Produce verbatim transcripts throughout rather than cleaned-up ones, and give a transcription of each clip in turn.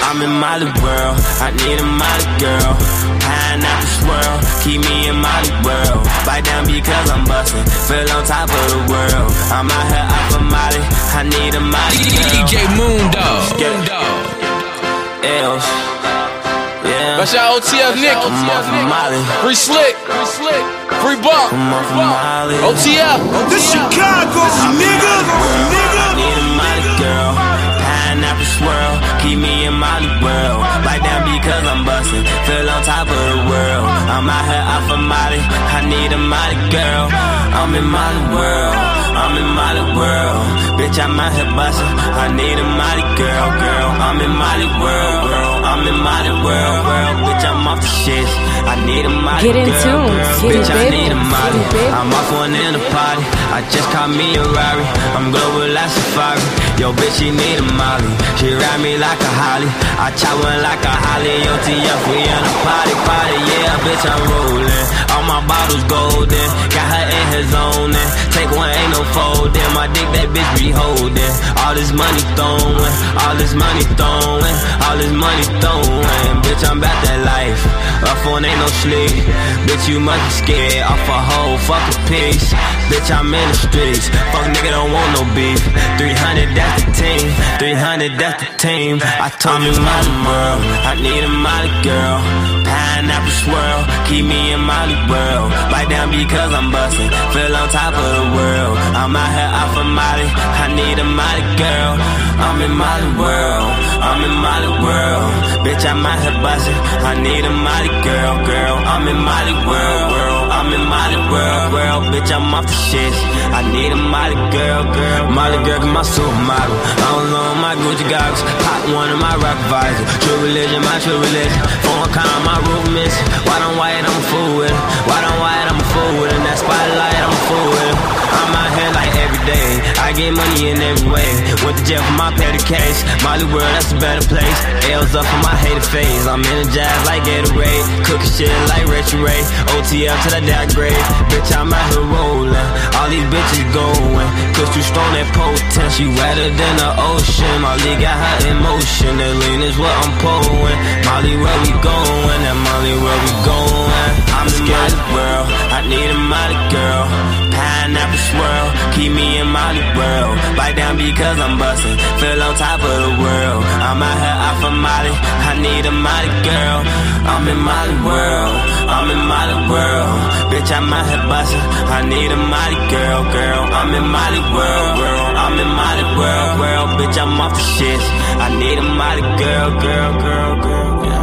I'm in Molly world, I need a Molly girl. Pineapple swirl, keep me in Molly world. Bite down because I'm bustin', feel on top of the world. I'm out here out for Molly, I need a Molly girl. D J Moondog, L's, yeah. That's y'all O T F Nicky. I'm off for Molly. Free Slick, free Slick, free Buck. I'm off for Molly. O T F. This Chicago, nigga, nigga. I need a Molly girl. Pineapple swirl, keep me in Molly world. Bite down because I'm bustin', feel on top of the world. I'm out here out for Molly, I need a Molly girl. I'm in Molly world, I'm in Molly world. Bitch, I'm out here bustin', I need a Molly girl, girl. I'm in Molly world, girl. I'm in Molly world, world. Bitch, I'm off the shit, I need a Molly Get in girl, tune. girl. Get Bitch, it, I baby. need a Molly. Get it, baby. I'm off one in the party, I just caught me a Rari. I'm global like Safari. Yo, bitch, she need a Molly. She ride me like a Holly, I chop one like a Holly. O T F, we in a party, party, yeah, bitch, I'm rollin'. All my bottles golden, got her in her zone. Take one, ain't no folding. My dick, that bitch be holding. All this money throwing, all this money throwing, all this money throwing. Bitch, I'm about that life. Up phone ain't no sleep. Bitch, you must be scared off a whole fucking piece. Bitch, I'm in the streets. Fuck nigga, don't want no beef. three hundred, that's the team. three hundred, that's the team. I told you Molly world, I need a Molly girl. Pineapple swirl, keep me in Molly world. Bite down because I'm bustin', feel on top of the world. I'm out here out for Molly, I need a Molly girl. I'm in Molly world, I'm in Molly world. Bitch, I'm out here bustin', I need a Molly girl, girl. I'm in Molly world, world. I'm in Molly world, world. Bitch, I'm off the shit, I need a Molly girl, girl. Molly girl, my supermodel. I don't know my Gucci goggles, pop one of my rock visor. True religion, my true religion. Phone call, my root missing. White on white, I'm a fool with it. White on white, I'm a fool with it. That spotlight, I'm a fool with it. I'm out here like every day, I get money in every way. Went to jail for my petty case. Molly world, that's a better place. L's up for my hated face. I'm energized like Gatorade, cooking shit like Retro Ray. O T L till I die grave. Bitch, I'm out here rolling. All these bitches going, cause too strong that potent. She wetter than the ocean. Molly got her in motion. That lean is what I'm pulling. Molly, where we going? That Molly, where we going? I'm in Molly world, I need a Molly girl. Pineapple swirl, keep me in Molly world. Bite down because I'm bustin', feel on top of the world. I'm out here out for Molly, I need a Molly girl. I'm in Molly world, I'm in Molly world. Bitch, I'm out here bustin', I need a Molly girl, girl. I'm in Molly world, world. I'm in Molly world, world. Bitch, I'm off the shit, I need a Molly girl, girl, girl, girl, yeah.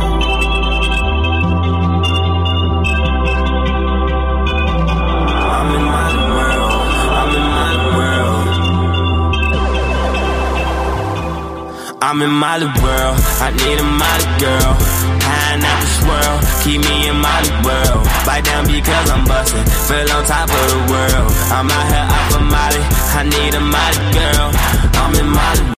I'm in Molly world, I need a Molly girl. Pineapple swirl, keep me in Molly world. Bite down because I'm bustin', feel on top of the world. I'm out here out for Molly, I need a Molly girl. I'm in Molly